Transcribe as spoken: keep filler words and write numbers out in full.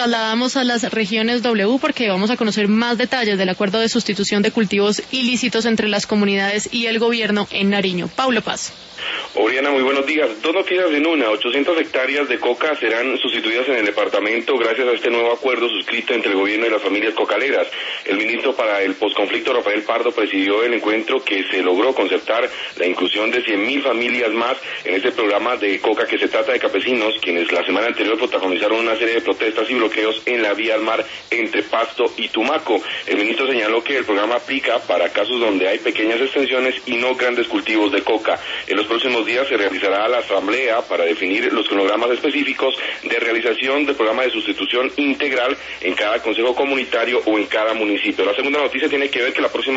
trasladamos a las regiones W porque vamos a conocer más detalles del acuerdo de sustitución de cultivos ilícitos entre las comunidades y el gobierno en Nariño. Paulo Paz. Oriana, muy buenos días. Dos noticias en una. ochocientas hectáreas de coca serán sustituidas en el departamento gracias a este nuevo acuerdo suscrito entre el gobierno y las familias cocaleras. El ministro para el posconflicto, Rafael Pardo, presidió el encuentro que se logró concertar la inclusión de cien mil familias más en este programa de coca que se trata de campesinos, quienes la semana anterior protagonizaron una serie de protestas y bloqueos en la vía al mar entre Pasto y Tumaco. El ministro señaló que el programa aplica para casos donde hay pequeñas extensiones y no grandes cultivos de coca. En los próximos días se realizará la asamblea para definir los cronogramas específicos de realización del programa de sustitución integral en cada consejo comunitario o en cada municipio. La segunda noticia tiene que ver que la próxima